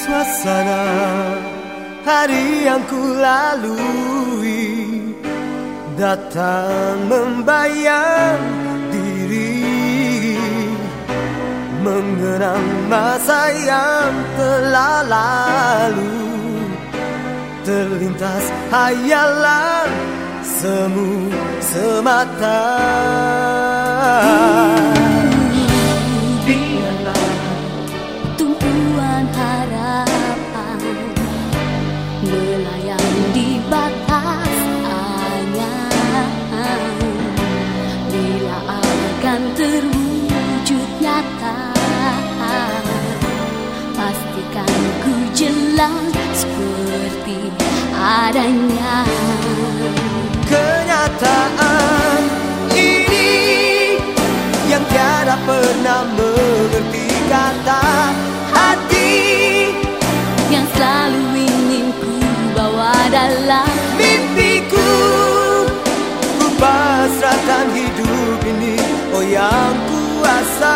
Suasana hari yang ku lalui datang membayang diri, mengenang masa yang telah lalu. Terlintas hayalan semu semata. Biarlah tumpuan harapan melayang di batas angan. Bila akan terwujud nyata, pastikan ku jelas seperti adanya. Kenyataan ini yang tiada pernah mengerti kata hati, yang selalu ingin ku bawa dalam mimpiku. Ku pasrahkan hidup ini, oh yang kuasa.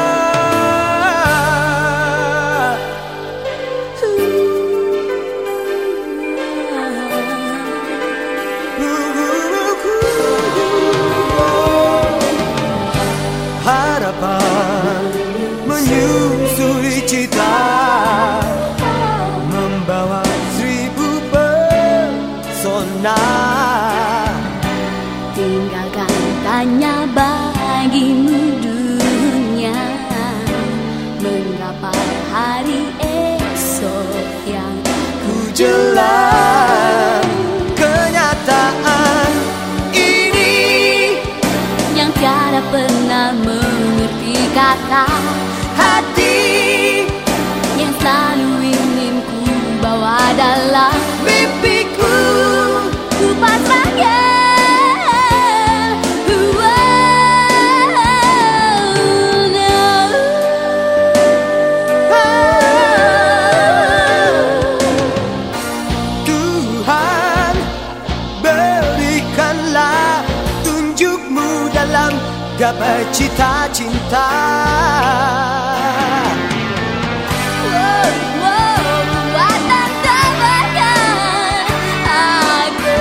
Harapan menyusuri cita, membawa 1000 pesona. Tinggalkan tanya bagimu dunia, menggapai hari esok yang Ku jelas kenyataan ini yang tiada pernah mengerti kata hati, yang selalu ingin ku bawa dalam mimpiku. ku pasrahkan. Tuhan, berikanlah tunjukmu dalam gapai cita cinta. Kuatan tambahkan aku.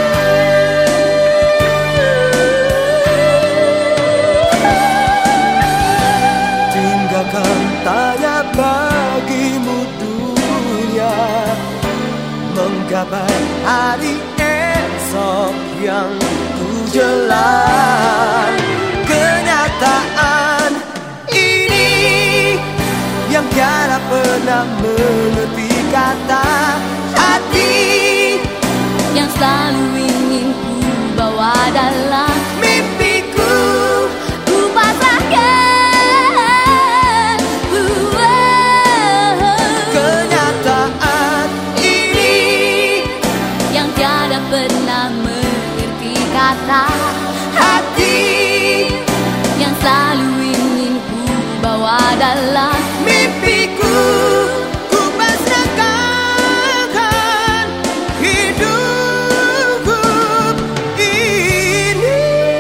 Tinggalkan tanya bagimu dunia, menggapai hari esok yang ku jelas. Kenyataan ini yang tiada pernah mengerti kata hati, Yang selalu ingin ku bawa dalam mimpiku. ku pasrahkan. Kenyataan ini Yang tiada pernah mengerti kata hati, yang selalu ingin ku bawa dalam mimpiku. Ku pasrahkan hidupku ini.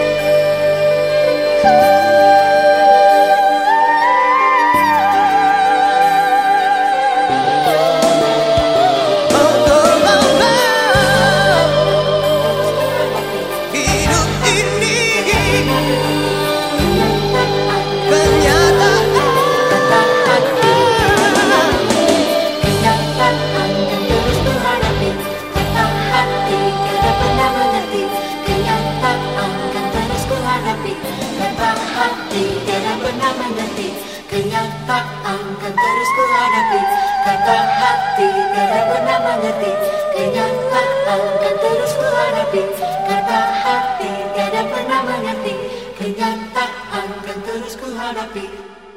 Hidup ini kenyataan kan terus ku hadapi. Kata hati tiada pernah mengerti. Kenyataan kan terus ku hadapi. Kata hati tiada pernah mengerti. Kenyataan kan terus ku hadapi.